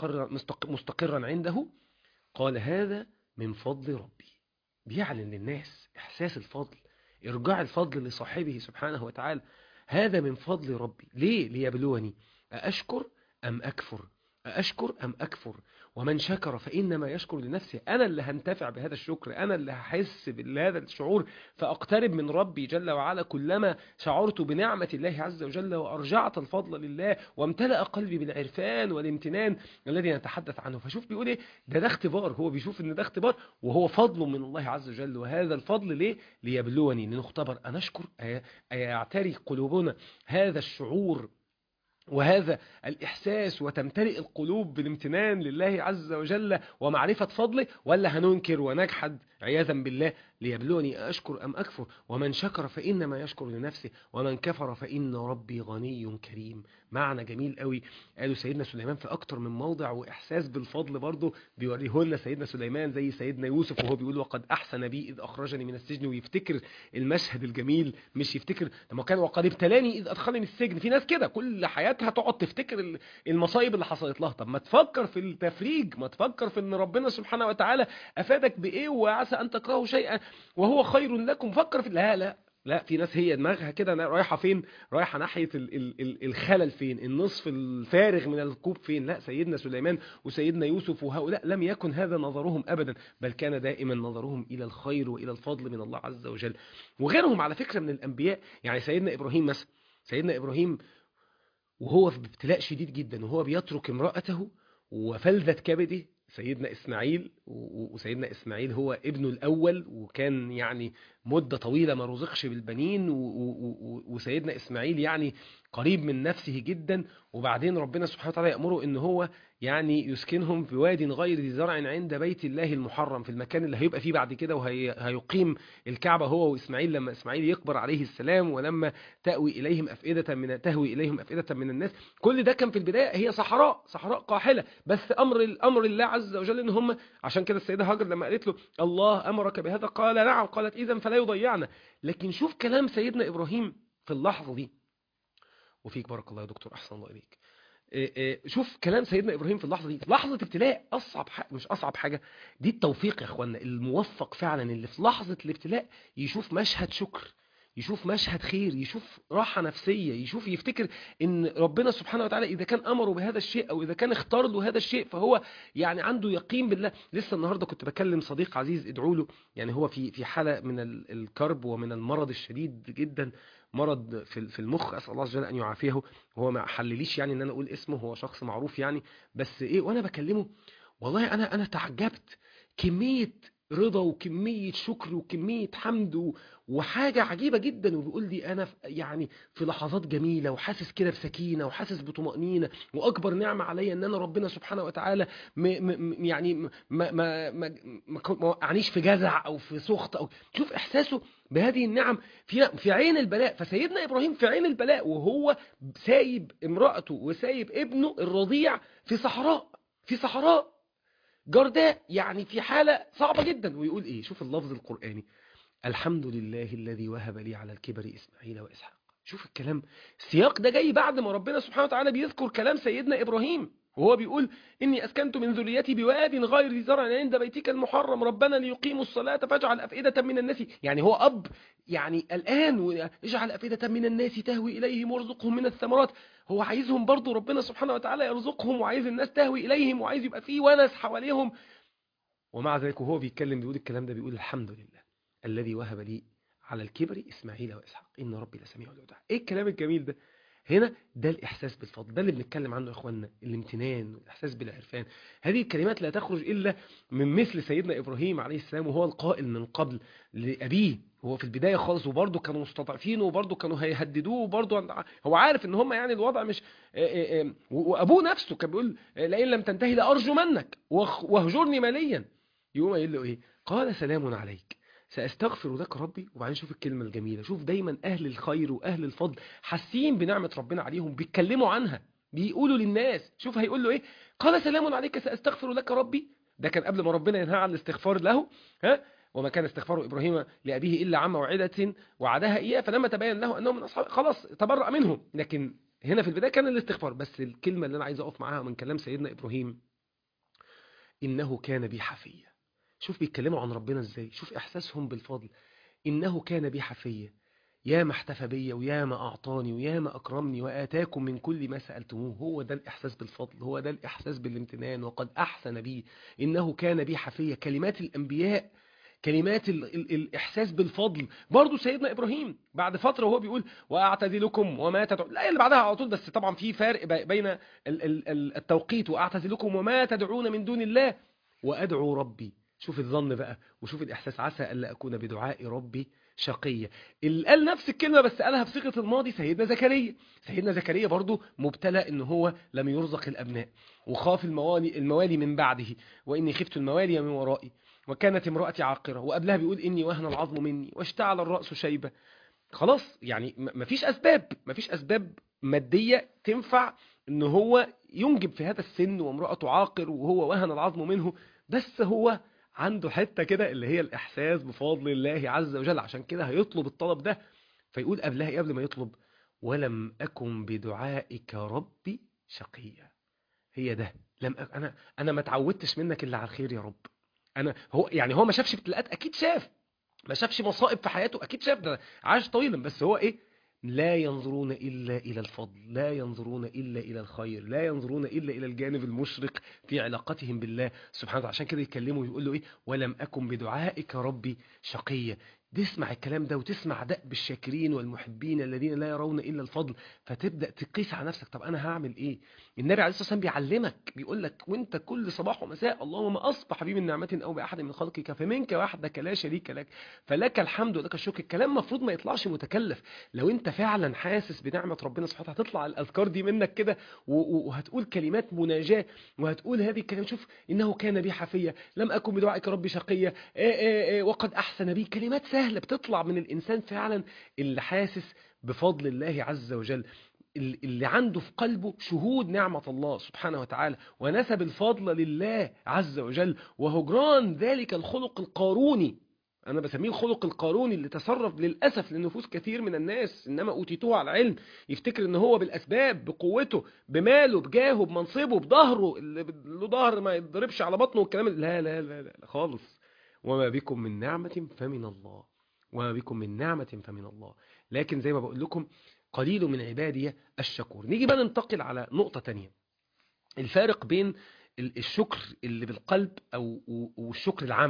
A: مستقرا عنده قال هذا من فضل ربي. بيعلن للناس إحساس الفضل، إرجاع الفضل لصاحبه سبحانه وتعالى. هذا من فضل ربي. ليه؟ ليبلوني أأشكر أم أكفر، أأشكر أم أكفر. ومن شكر فإنما يشكر لنفسه. أنا اللي هنتفع بهذا الشكر، أنا اللي هحس بهذا الشعور، فأقترب من ربي جل وعلا كلما شعرت بنعمة الله عز وجل وأرجعت الفضل لله وامتلأ قلبي بالعرفان والامتنان الذي نتحدث عنه. فشوف بيقول إيه؟ ده اختبار، هو بيشوف إن ده اختبار وهو فضل من الله عز وجل. وهذا الفضل ليه؟ ليبلوني، لنختبر أنشكر، أيعتري قلوبنا هذا الشعور وهذا الإحساس وتمتلئ القلوب بالامتنان لله عز وجل ومعرفة فضله، ولا هننكر ونجحد عياذا بالله. ليبلوني أشكر أم أكفر ومن شكر فإنما يشكر لنفسه ومن كفر فإن ربي غني كريم. معنى جميل قوي قالوا سيدنا سليمان في أكتر من موضع، وإحساس بالفضل برضه بيوريه لنا سيدنا سليمان زي سيدنا يوسف وهو بيقول وقد أحسن بي إذ أخرجني من السجن، ويفتكر المشهد الجميل، مش يفتكر لما كان وقد ابتلاني إذ أدخلني السجن. في ناس كده كل حياتها تقعد تفتكر المصايب اللي حصلت لها. طب ما تفكر في التفريج، ما تفكر في ان ربنا سبحانه وتعالى افادك بايه، وعسى ان تكرهوا شيئا وهو خير لكم. فكر في لا في ناس هي دماغها كده رايحه فين؟ رايحه ناحيه الخلل فين، النصف الفارغ من الكوب فين. لا، سيدنا سليمان وسيدنا يوسف وهؤلاء لم يكن هذا نظرهم ابدا، بل كان دائما نظرهم الى الخير والى الفضل من الله عز وجل. وغيرهم على فكره من الانبياء، يعني سيدنا ابراهيم مثلا، سيدنا ابراهيم وهو في ابتلاء شديد جدا وهو بيترك امرأته وفلذة كبده، سيدنا إسماعيل. وسيدنا إسماعيل هو ابنه الأول، وكان يعني مدة طويلة ما رزقش بالبنين، وسيدنا إسماعيل يعني قريب من نفسه جدا. وبعدين ربنا سبحانه وتعالى يأمره إن هو يعني يسكنهم في واد غير ذي زرع عند بيت الله المحرم، في المكان اللي هيبقى فيه بعد كده وهيقيم الكعبة هو وإسماعيل لما إسماعيل يكبر عليه السلام، ولما تهوي إليهم أفئدة من الناس. كل ده كان في البداية هي صحراء قاحلة، بس أمر الله عز وجل إن هم، عشان كده السيدة هاجر لما قالت له الله أمرك بهذا قال نعم، قالت إذن فلا يضيعنا. لكن شوف كلام سيدنا إبراهيم في اللحظة دي، وفيك بارك الله يا دكتور، أحسن الله إليك. شوف كلام سيدنا إبراهيم في اللحظة دي، لحظة ابتلاء، أصعب حاجة مش أصعب حاجة دي التوفيق يا أخوانا. الموفق فعلا اللي في لحظة الابتلاء يشوف مشهد شكر، يشوف مشهد خير، يشوف راحة نفسية، يشوف يفتكر ان ربنا سبحانه وتعالى اذا كان امره بهذا الشيء او اذا كان اختار له هذا الشيء فهو يعني عنده يقين بالله. لسه النهاردة كنت بكلم صديق عزيز ادعوا له، يعني هو في حالة من الكرب ومن المرض الشديد جدا، مرض في المخ، اسال الله عز وجل ان يعافيه. هو ما حلليش يعني ان انا اقول اسمه، هو شخص معروف يعني، بس ايه وانا بكلمه والله انا تعجبت كمية رضا وكمية شكر وكمية حمد وحاجة عجيبة جدا. وبيقول لي انا يعني في لحظات جميلة وحاسس كده بسكينة وحاسس بطمأنينة، واكبر نعمة عليا ان انا ربنا سبحانه وتعالى يعني ما وقعنيش في جزع او في سخط. او شوف احساسه بهذه النعم في عين البلاء. فسيدنا ابراهيم في عين البلاء وهو سايب امرأته وسايب ابنه الرضيع في صحراء، في صحراء جرداء، يعني في حالة صعبة جدا. ويقول ايه؟ شوف اللفظ القرآني: الحمد لله الذي وهب لي على الكبر إسماعيل وإسحاق. شوف الكلام، السياق ده جاي بعد ما ربنا سبحانه وتعالى بيذكر كلام سيدنا إبراهيم وهو بيقول: إني أسكنت من ذريتي بواد غير ذي زرع عند بيتك المحرم ربنا ليقيموا الصلاة فاجعل أفئدة من الناس. يعني هو أب يعني الآن، اجعل أفئدة من الناس تهوي إليهم وارزقهم من الثمرات. هو عايزهم برضو ربنا سبحانه وتعالى يرزقهم، وعايز الناس تهوي إليهم، وعايز يبقى فيه ونس حواليهم. ومع ذلك وهو بيتكلم بيقول الكلام ده، بيقول: الحمد لله الذي وهب لي على الكبر إسماعيل وإسحاق إن ربي لسميع الدعاء. إيه الكلام الجميل ده؟ هنا ده الإحساس بالفضل، ده اللي بنتكلم عنه يا إخواننا، الامتنان والإحساس بالعرفان. هذه الكلمات لا تخرج إلا من مثل سيدنا إبراهيم عليه السلام، وهو القائل من قبل لأبيه. هو في البداية خالص وبرضه كانوا مستضعفين وبرضه كانوا هيهددوه، وبرضه هو عارف إن هم يعني الوضع مش وأبوه نفسه كان بيقول: لئن لم تنتهي لأرجمنك واهجرني ماليا. يقوم قايل له ايه؟ قال: سلام عليك سأستغفر لك ربي. وبعدين شوف الكلمة الجميلة، شوف دايما أهل الخير وأهل الفضل حاسين بنعمة ربنا عليهم، بيتكلموا عنها، بيقولوا للناس. شوف هيقول له ايه؟ قال: سلام عليك سأستغفر لك ربي. ده كان قبل ما ربنا ينهى عن الاستغفار له. ها؟ وما كان استغفار إبراهيم لأبيه إلا عن موعدة وعدها إياه فلما تبين له أنه من أصحاب، خلاص تبرأ منهم. لكن هنا في البداية كان الاستغفار. بس الكلمة اللي أنا عايز أقف معاها من كلام سيدنا إبراهيم: إنه كان بي حفيا. شوف بيتكلموا عن ربنا ازاي، شوف احساسهم بالفضل. انه كان بي حفيا، يا ما احتفى بيا ويا ما اعطاني ويا ما اكرمني واتاكم من كل ما سالتموه. هو ده الاحساس بالفضل، هو ده الاحساس بالامتنان. وقد احسن بي انه كان بي حفيا. كلمات الانبياء، كلمات الاحساس بالفضل. برضو سيدنا ابراهيم بعد فتره وهو بيقول: واعتزلكم وما تدعون، الايه اللي بعدها على طول، بس طبعا في فرق بين التوقيت: واعتزلكم وما تدعون من دون الله وادعو ربي. شوف الظن بقى وشوف الإحساس: عسى ألا أكون بدعاء ربي شقيا. اللي قال نفس الكلمة بس قالها بصيغة الماضي سيدنا زكريا. سيدنا زكريا برضو مبتلى إن هو لم يرزق الأبناء، وخاف الموالي من بعده، وإني خفت الموالي من ورائي وكانت امرأتي عاقرة. وقبلها بيقول: إني وهن العظم مني واشتعل الرأس شيبة. خلاص يعني مفيش أسباب مادية تنفع إن هو ينجب في هذا السن وامرأته عاقر وهو وهن العظم منه. بس هو عنده حتة كده اللي هي الإحساس بفضل الله عز وجل، عشان كده هيطلب الطلب ده. فيقول قبلها قبل ما يطلب: ولم أكن بدعائك ربي شقيا. هي ده أنا ما تعودتش منك إلا على الخير يا رب. هو يعني هو ما شافش ابتلاءات، أكيد شاف، ما شافش مصائب في حياته، أكيد شاف، ده عاش طويلا. بس هو إيه؟ لا ينظرون إلا إلى الفضل، لا ينظرون إلا إلى الخير، لا ينظرون إلا إلى الجانب المشرق في علاقتهم بالله سبحانه وتعالى. عشان كده يتكلموا ويقول له إيه؟ ولم أكن بدعائك ربي شقيا. تسمع الكلام ده وتسمع دأب الشاكرين والمحبين الذين لا يرون إلا الفضل، فتبدأ تقيس على نفسك: طب أنا هعمل إيه؟ النبي عليه الصلاة والسلام بيعلمك، بيقول لك وانت كل صباح ومساء: اللهم أصبح بي من نعمة أو بأحد من خلقك فمنك وحدك لا شريك لك فلك الحمد ولك الشكر. الكلام مفروض ما يطلعش متكلف. لو انت فعلا حاسس بنعمة ربنا سبحانه وتعالى هتطلع الأذكار دي منك كده، وهتقول كلمات مناجاة، وهتقول هذه الكلمات. شوف: إنه كان بي حفيا، لم أكن بدعائك ربي شقيا، وقد أحسن بي. كلمات سهلة بتطلع من الإنسان فعلا اللي حاسس بفضل الله عز وجل، اللي عنده في قلبه شهود نعمة الله سبحانه وتعالى ونسب الفضل لله عز وجل، وهجران ذلك الخلق القاروني. أنا بسميه الخلق القاروني اللي تسرب للأسف لنفوس كثير من الناس: إنما أوتيتوه على العلم. يفتكر إن هو بالأسباب، بقوته، بماله، بجاهه، بمنصبه، بظهره، اللي له ظهر ما يضربش على بطنه والكلام لا لا لا لا خالص. وما بكم من نعمة فمن الله، وما بكم من نعمة فمن الله. لكن زي ما بقول لكم: قليل من عبادي الشكور. نيجي بقى ننتقل على نقطة تانية: الفارق بين الشكر اللي بالقلب والشكر العملي.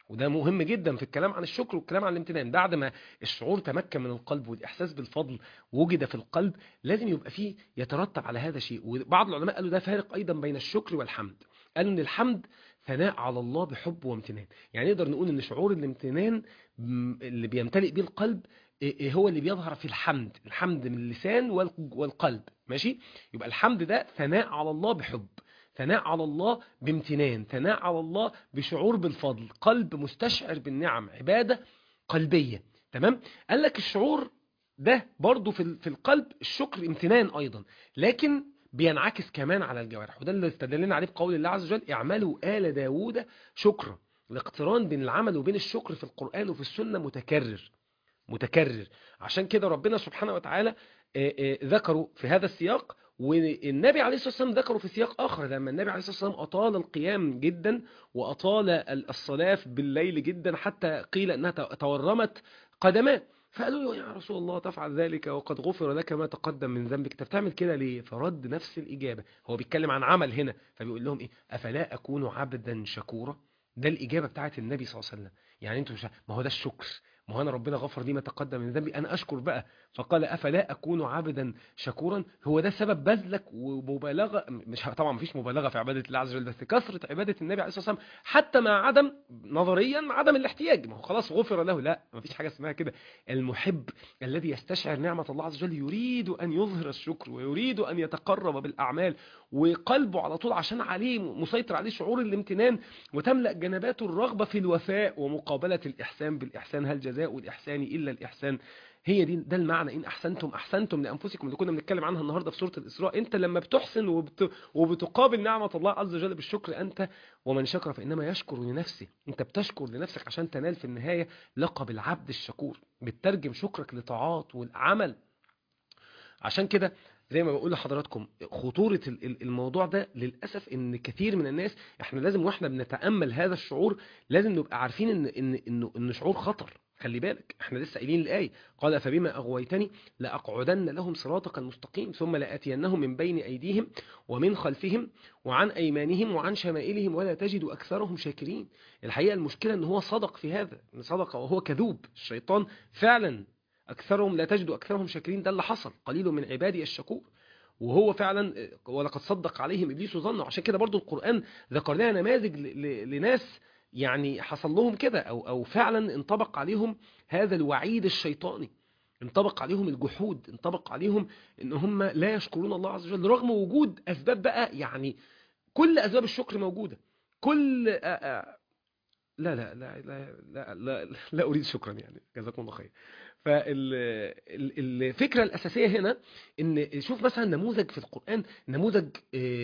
A: وده مهم جدا في الكلام عن الشكر والكلام عن الامتنان. بعد ما الشعور تمكن من القلب والإحساس بالفضل وجد في القلب، لازم يبقى فيه يترتب على هذا شيء. وبعض العلماء قالوا ده فارق أيضا بين الشكر والحمد. قالوا إن الحمد ثناء على الله بحب وامتنان. يعني نقدر نقول إن شعور الامتنان اللي بيمتلئ به القلب هو اللي بيظهر في الحمد. الحمد من اللسان والقلب، ماشي. يبقى الحمد ده ثناء على الله بحب، ثناء على الله بامتنان، ثناء على الله بشعور بالفضل، قلب مستشعر بالنعم، عبادة قلبية. تمام. قال لك الشعور ده برضو في القلب الشكر امتنان أيضا، لكن بينعكس كمان على الجوارح. وده اللي استدلنا عليه بقول الله عز وجل اعملوا آل داود شكرا. الاقتران بين العمل وبين الشكر في القرآن وفي السنة متكرر. عشان كده ربنا سبحانه وتعالى ذكروا في هذا السياق، والنبي عليه الصلاة والسلام ذكروا في سياق آخر. لما النبي عليه الصلاة والسلام أطال القيام جدا وأطال الصلاة بالليل جدا حتى قيل أنها تورمت قدماه، فقالوا له يا رسول الله تفعل ذلك وقد غفر لك ما تقدم من ذنبك، انت بتعمل كده ليه؟ فرد نفس الإجابة. هو بيتكلم عن عمل هنا، فبيقول لهم إيه؟ أفلا أكون عبدا شكورا. ده الإجابة بتاعت النبي صلى الله عليه وسلم. يعني انتوا مش ما هو ده الشكر، ما هو انا ربنا غفر لي ما تقدم من ذنبي، انا اشكر بقى. فقال افلا اكون عبدا شكورا. هو ده سبب بذلك ومبالغه، مش طبعا مفيش مبالغه في عباده الله عز وجل، بس كثره عباده النبي عليه الصلاه والسلام حتى مع عدم، نظريا مع عدم الاحتياج، ما هو خلاص غفر له. لا، مفيش حاجه اسمها كده. المحب الذي يستشعر نعمه الله عز وجل يريد ان يظهر الشكر ويريد ان يتقرب بالاعمال، وقلبه على طول عشان عليه مسيطر عليه شعور الامتنان، وتملأ جنباته الرغبة في الوفاء ومقابلة الإحسان بالإحسان، هل جزاء الإحسان إلا الإحسان. هي دي ده المعنى، إن أحسنتم أحسنتم لأنفسكم اللي كنا بنتكلم عنها النهاردة في سورة الإسراء. أنت لما بتحسن وبتقابل نعمة الله عز وجل بالشكر، أنت ومن شكر فإنما يشكر لنفسه. أنت بتشكر لنفسك عشان تنال في النهاية لقب العبد الشكور، بتترجم شكرك لطاعات والعمل. عشان كده زي ما بقول لحضراتكم خطورة الموضوع ده للأسف، ان كثير من الناس احنا لازم واحنا بنتأمل هذا الشعور لازم نبقى عارفين ان شعور خطر. خلي بالك، احنا لسه قايلين الآية، قال فبما أغويتني لأقعدن لهم صراطك المستقيم ثم لآتينهم من بين أيديهم ومن خلفهم وعن أيمانهم وعن شمائلهم ولا تجد أكثرهم شاكرين. الحقيقة المشكلة ان هو صدق في هذا، صدق وهو كذوب. الشيطان فعلا أكثرهم لا تجد أكثرهم شاكرين، ده اللي حصل، قليل من عبادي الشكور. وهو فعلا ولقد صدق عليهم إبليس ظنه. عشان كده برضو القرآن ذكر لنا نماذج لناس يعني حصل لهم كده، أو فعلا انطبق عليهم هذا الوعيد الشيطاني، انطبق عليهم الجحود، انطبق عليهم ان هم لا يشكرون الله عز وجل رغم وجود أسباب بقى. يعني كل أسباب الشكر موجودة، كل لا لا لا لا لا لا, لا أريد شكرا، يعني جزاكم الله خير. فالفكرة الأساسية هنا إن شوف مثلا نموذج في القرآن، نموذج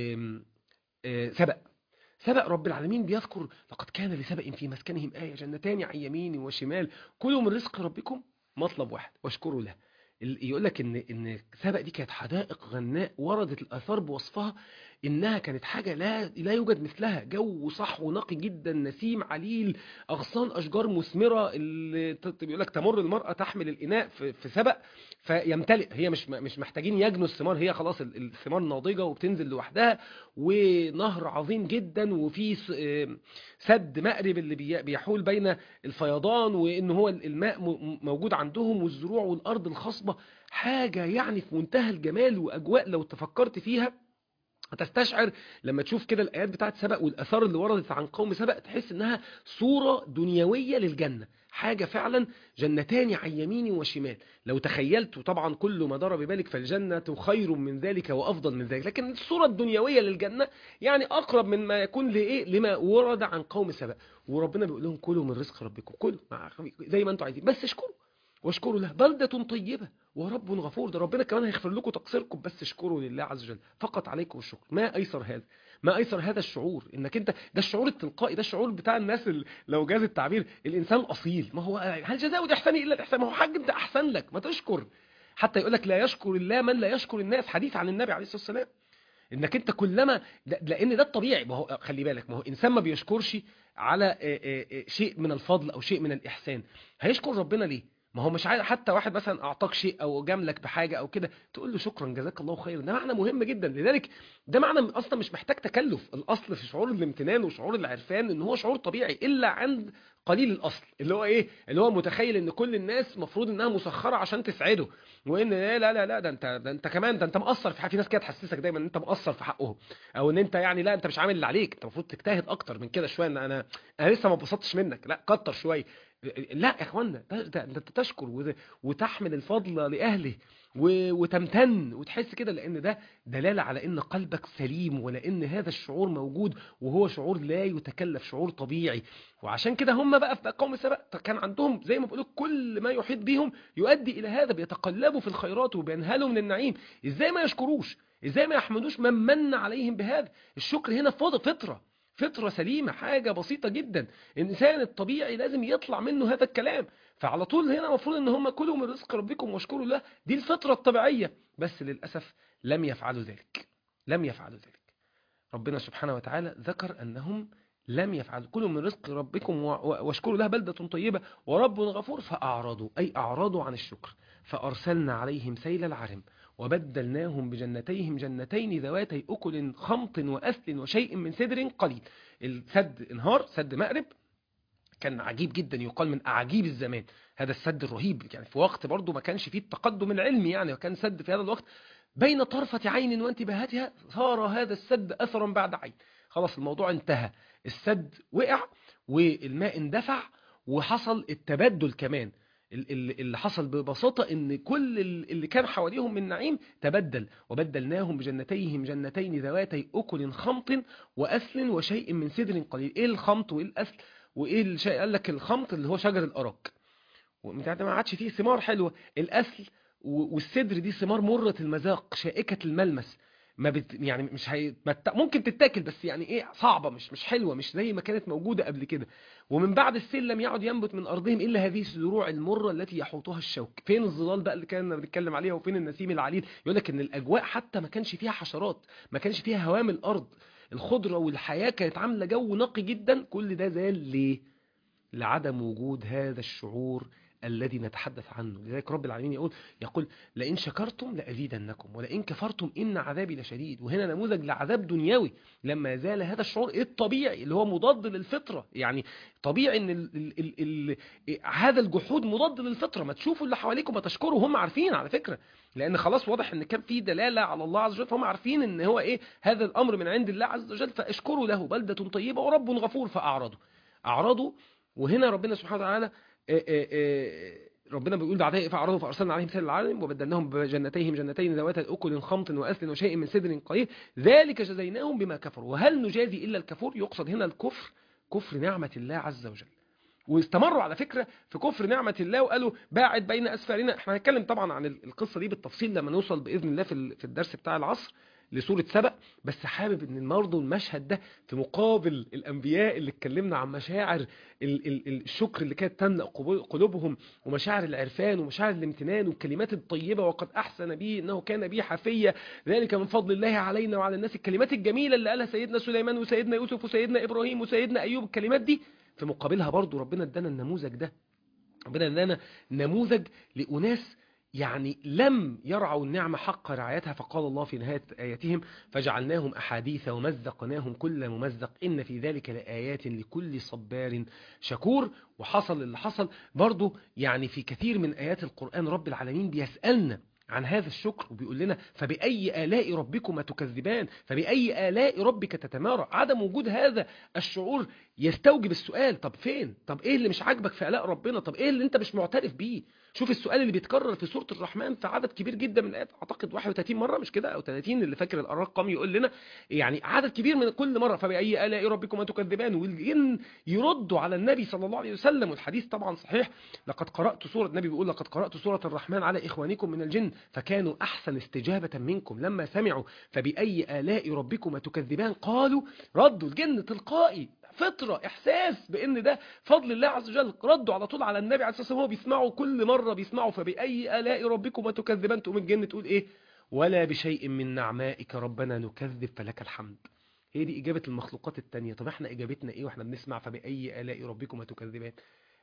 A: سبأ رب العالمين بيذكر لقد كان لسبأ في مسكنهم آية جنتان عن يمين وشمال كلوا من رزق ربكم مطلب واحد واشكروا له. يقول لك ان سبأ دي كانت حدائق غناء، وردت الآثار بوصفها إنها كانت حاجة لا يوجد مثلها، جو صحو نقي جدا، نسيم عليل، أغصان أشجار مثمرة. اللي بيقول لك تمر المرأة تحمل الإناء في سبأ فيمتلئ، هي مش محتاجين يجنوا الثمار، هي خلاص الثمار ناضجة وبتنزل لوحدها، ونهر عظيم جدا، وفي سد مأرب اللي بيحول بين الفيضان وإن هو الماء موجود عندهم، والزروع والأرض الخصبة. حاجة يعني في منتهى الجمال وأجواء لو تفكرت فيها هتستشعر لما تشوف كده الآيات بتاعت سبأ والأثار اللي وردت عن قوم سبأ، تحس إنها صورة دنيوية للجنة. حاجة فعلا جنتان عن يمين وشمال، لو تخيلت طبعا كل ما دار ببالك فالجنة خير من ذلك وأفضل من ذلك، لكن الصورة الدنيوية للجنة يعني أقرب من ما يكون لما ورد عن قوم سبأ. وربنا بيقول لهم كلوا من رزق ربكم، كلوا زي ما انتم عايزين، بس اشكروا واشكروا له بلدة طيبة ورب غفور. ده ربنا كمان هيغفر لكم تقصيركم، بس اشكروا لله عز وجل، فقط عليكم الشكر. ما ايسر هذا، ما ايسر هذا الشعور، انك انت ده الشعور التلقائي، ده الشعور بتاع الناس لو جاز التعبير الانسان الاصيل. ما هو هل جزاء الاحسان الا الاحسان؟ ما هو حاج انت احسن لك ما تشكر. حتى يقول لك لا يشكر الله من لا يشكر الناس، حديث عن النبي عليه الصلاة والسلام. انك انت كلما لان ده الطبيعي. ما هو خلي بالك، ما هو انسان ما بيشكرش على شيء من الفضل او شيء من الاحسان، هيشكر ربنا ليه؟ ما هو مش عايز حتى واحد مثلا اعطاك شيء او جاملك بحاجه او كده تقول له شكرا جزاك الله خيرا، ده معنى مهم جدا. لذلك ده معنى اصلا مش محتاج تكلف. الاصل في شعور الامتنان وشعور العرفان ان هو شعور طبيعي، الا عند قليل الاصل اللي هو ايه، اللي هو متخيل ان كل الناس مفروض انها مسخره عشان تسعده، وان لا، ده انت كمان، ده انت مقصر في حق. في ناس كده تحسسك دايما ان انت مقصر في حقهم، او ان انت يعني لا انت مش عامل اللي عليك، انت المفروض تجتهد اكتر من كده شويه، ان انا لسه ما اتبسطتش منك، لا كتر شويه. لا يا اخوانا، انت تشكر وتحمل الفضل لاهله وتمتن وتحس كده، لان ده دلاله على ان قلبك سليم، ولان هذا الشعور موجود، وهو شعور لا يتكلف، شعور طبيعي. وعشان كده هم بقى في قوم سبأ كان عندهم زي ما بقولوا كل ما يحيط بهم يؤدي الى هذا، بيتقلبوا في الخيرات وبينهلوا من النعيم. ازاي ما يشكروش؟ ازاي ما يحمدوش من من عليهم بهذا؟ الشكر هنا فطرة سليمة، حاجة بسيطة جدا. الإنسان الطبيعي لازم يطلع منه هذا الكلام. فعلى طول هنا المفروض ان هم كلوا من رزق ربكم واشكروا له، دي الفطرة الطبيعية. بس للأسف لم يفعلوا ذلك، لم يفعلوا ذلك. ربنا سبحانه وتعالى ذكر أنهم لم يفعلوا. كلوا من رزق ربكم واشكروا له بلدة طيبة ورب غفور، فأعرضوا أي أعرضوا عن الشكر. فأرسلنا عليهم سيل العرم وبدلناهم بجنتيهم جنتين ذواتي أكل خمط وأثل وشيء من سدر قليل. السد انهار، سد مأرب، كان عجيب جدا، يقال من أعاجيب الزمان. هذا السد الرهيب، يعني في وقت برضو ما كانش فيه التقدم العلمي يعني، وكان سد في هذا الوقت بين طرفة عين وانتباهاتها صار هذا السد أثرا بعد عين. خلاص الموضوع انتهى، السد وقع والماء اندفع، وحصل التبدل كمان. اللي حصل ببساطة ان كل اللي كان حواليهم من نعيم تبدل. وبدلناهم بجنتيهم جنتين ذواتي أكل خمط وأثل وشيء من سدر قليل. ايه الخمط وايه الأثل وايه الشيء؟ قال لك الخمط اللي هو شجر الأراك، ما عادش فيه ثمار حلوة. الأثل والسدر دي ثمار مرة المذاق شائكة الملمس، ما يعني مش ممكن تتاكل، بس يعني ايه، صعبة، مش حلوة، مش زي ما كانت موجودة قبل كده. ومن بعد السيل لم يعد ينبت من أرضهم إلا هذه الزروع المرة التي يحوطها الشوك. فين الظلال بقى اللي كنا بنتكلم عليها؟ وفين النسيم العليل؟ يقول لك ان الأجواء حتى ما كانش فيها حشرات، ما كانش فيها هوام الأرض، الخضرة والحياة كانت عاملة جو نقي جدا. كل ده زال ليه؟ لعدم وجود هذا الشعور الذي نتحدث عنه. لذلك رب العالمين يقول لئن شكرتم لأزيدنكم ولئن كفرتم إن عذابي لشديد. وهنا نموذج لعذاب دنيوي لما زال هذا الشعور الطبيعي اللي هو مضاد للفطرة. يعني طبيعي ان هذا الجحود مضاد للفطرة. ما تشوفوا اللي حواليكم ما تشكروا، هم عارفين على فكرة، لأن خلاص واضح ان كان في دلالة على الله عز وجل، فهم عارفين ان هو ايه، هذا الأمر من عند الله عز وجل، فاشكروا له بلدة طيبة ورب غفور. فأعرضوا. وهنا ربنا سبحانه وتعالى ربنا بيقول بعدها فأعرضوا فأرسلنا عليهم سيل العرم وبدلناهم بجنتيهم جنتين ذواتي أكل خمط وأثل وشيء من سدر قليل ذلك جزيناهم بما كفروا. وهل نجازي إلا الكفور؟ يقصد هنا الكفر، كفر نعمة الله عز وجل. واستمروا على فكرة في كفر نعمة الله وقالوا باعد بين أسفارنا. احنا هنتكلم طبعا عن القصة دي بالتفصيل لما نوصل بإذن الله في الدرس بتاع العصر لسورة سبأ. بس حابب ان برضه المشهد ده في مقابل الانبياء اللي اتكلمنا عن مشاعر الشكر اللي كانت تملأ قلوبهم، ومشاعر العرفان ومشاعر الامتنان والكلمات الطيبة، وقد احسن بي انه كان بي حفيا ذلك من فضل الله علينا وعلى الناس. الكلمات الجميلة اللي قالها سيدنا سليمان وسيدنا يوسف وسيدنا ابراهيم وسيدنا ايوب، الكلمات دي في مقابلها برضو ربنا ادانا النموذج ده. ربنا ادانا نموذج لأناس يعني لم يرعوا النعمة حق رعايتها. فقال الله في نهاية آياتهم فجعلناهم أحاديث ومزقناهم كل ممزق إن في ذلك لآيات لكل صبار شكور. وحصل اللي حصل برضو يعني في كثير من آيات القرآن رب العالمين بيسألنا عن هذا الشكر وبيقول لنا فبأي آلاء ربكما تكذبان، فبأي آلاء ربك تتمارى. عدم وجود هذا الشعور يستوجب السؤال، طب فين؟ طب ايه اللي مش عاجبك في آلاء ربنا؟ طب ايه اللي انت مش معترف بيه؟ شوف السؤال اللي بيتكرر في سورة الرحمن في عدد كبير جدا من الآيات، اعتقد 31 مرة مش كده او 30 اللي فاكر الارقام يقول لنا، يعني عدد كبير من كل مرة فبأي آلاء ربكما تكذبان. والجن يردوا على النبي صلى الله عليه وسلم، والحديث طبعا صحيح، لقد قرأت سورة، النبي بيقول لقد قرأت سورة الرحمن على إخوانكم من الجن فكانوا أحسن استجابة منكم لما سمعوا فبأي آلاء ربكما تكذبان قالوا. ردوا الجن تلقائي، فطرة، إحساس بأن ده فضل الله عز وجل، ردوا على طول على النبي عليه الصلاة والسلام. هو بيسمعوا كل مرة بيسمعوا فبأي آلاء ربكما تكذبان، تقوم الجن تقول إيه؟ ولا بشيء من نعمائك ربنا نكذب فلك الحمد. هي دي إجابة المخلوقات التانية. طب احنا إجابتنا إيه واحنا بنسمع فبأي آلاء ربكما تكذبان؟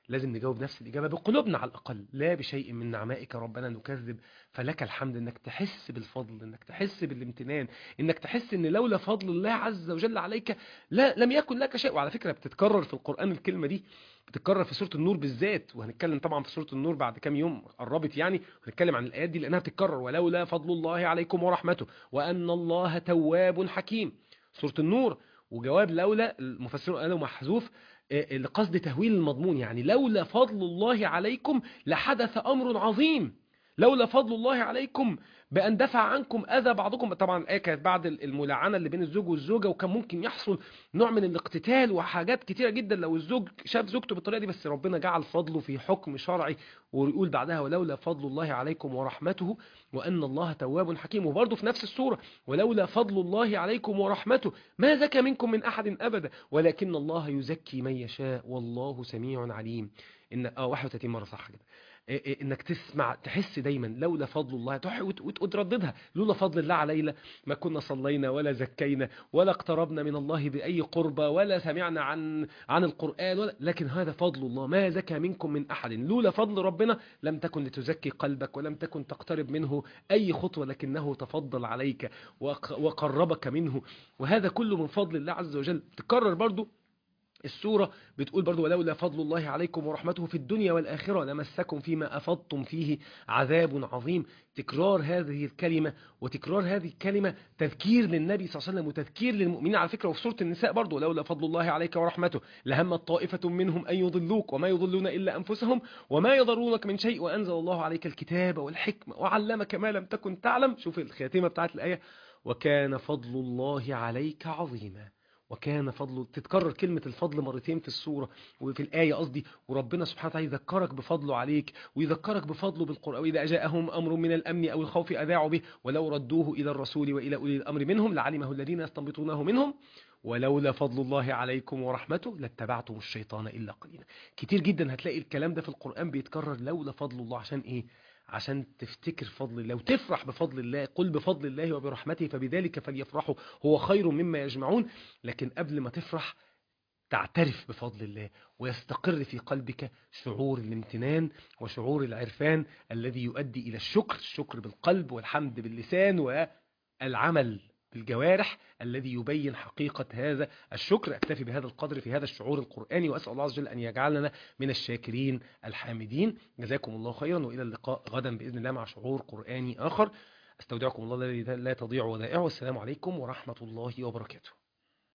A: لازم نجاوب نفس الإجابة بقلوبنا على الأقل، لا بشيء من نعمائك ربنا نكذب، فلك الحمد. إنك تحس بالفضل، إنك تحس بالامتنان، إنك تحس إن لولا فضل الله عز وجل عليك لا لم يكن لك شيء. وعلى فكرة بتتكرر في القرآن الكلمة دي، بتتكرر في سورة النور بالذات، وهنتكلم طبعا في سورة النور بعد كام يوم قربت يعني، هنتكلم عن الآيات دي لأنها بتتكرر. ولولا فضل الله عليكم ورحمته وأن الله تواب حكيم، سورة النور. وجواب لولا المفسرون قالوا محذوف لقصد تهويل المضمون، يعني لولا فضل الله عليكم لحدث أمر عظيم، لولا فضل الله عليكم بأن دفع عنكم أذى بعضكم. طبعا الآية كانت بعد الملاعنة اللي بين الزوج والزوجة، وكان ممكن يحصل نوع من الاقتتال وحاجات كتيرة جدا لو الزوج شاف زوجته بالطريقة دي، بس ربنا جعل فضله في حكم شرعي، ويقول بعدها ولولا فضل الله عليكم ورحمته وأن الله تواب حكيم. وبرضه في نفس السورة ولولا فضل الله عليكم ورحمته ما زكى منكم من أحد أبدا ولكن الله يزكي من يشاء والله سميع عليم. إن 31 مرة صح كده. انك تسمع تحس دايما لولا فضل الله، وترددها لولا فضل الله علينا ما كنا صلينا ولا زكينا ولا اقتربنا من الله بأي قربة ولا سمعنا عن القرآن لكن هذا فضل الله، ما زكى منكم من أحد. لولا فضل ربنا لم تكن لتزكي قلبك ولم تكن تقترب منه أي خطوة، لكنه تفضل عليك وقربك منه، وهذا كله من فضل الله عز وجل. تكرر برضو السورة بتقول برضو ولولا فضل الله عليكم ورحمته في الدنيا والآخرة لمسكم فيما أفضتم فيه عذاب عظيم. تكرار هذه الكلمة وتكرار هذه الكلمة تذكير للنبي صلى الله عليه وسلم وتذكير للمؤمنين. على فكرة وفي سورة النساء برضو ولولا فضل الله عليك ورحمته لهمت طائفة منهم أن يضلوك وما يضلون إلا أنفسهم وما يضرونك من شيء وأنزل الله عليك الكتاب والحكمة وعلمك ما لم تكن تعلم. شوف الخاتمة بتاعت الآية وكان فضل الله عليك عظيما. وكان فضله، تتكرر كلمة الفضل مرتين في السورة وفي الآية قصدي، وربنا سبحانه وتعالى يذكرك بفضله عليك ويذكرك بفضله بالقرآن. وإذا جاءهم أمر من الأمن أو الخوف أذاعوا به ولو ردوه إلى الرسول وإلى أولي الأمر منهم لعلمه الذين يستنبطونه منهم ولولا فضل الله عليكم ورحمته لاتبعتم الشيطان إلا قليلا. كتير جدا هتلاقي الكلام ده في القرآن بيتكرر لولا فضل الله. عشان إيه؟ عشان تفتكر فضل الله وتفرح بفضل الله. قل بفضل الله وبرحمته فبذلك فليفرحوا هو خير مما يجمعون. لكن قبل ما تفرح تعترف بفضل الله ويستقر في قلبك شعور الامتنان وشعور العرفان الذي يؤدي إلى الشكر بالقلب والحمد باللسان والعمل بالجوارح الذي يبين حقيقة هذا الشكر. أكتفي بهذا القدر في هذا الشعور القرآني، وأسأل الله عز وجل أن يجعلنا من الشاكرين الحامدين. جزاكم الله خيرا، وإلى اللقاء غدا بإذن الله مع شعور قرآني آخر. أستودعكم الله الذي لا تضيع ودائعه، والسلام عليكم ورحمة الله وبركاته.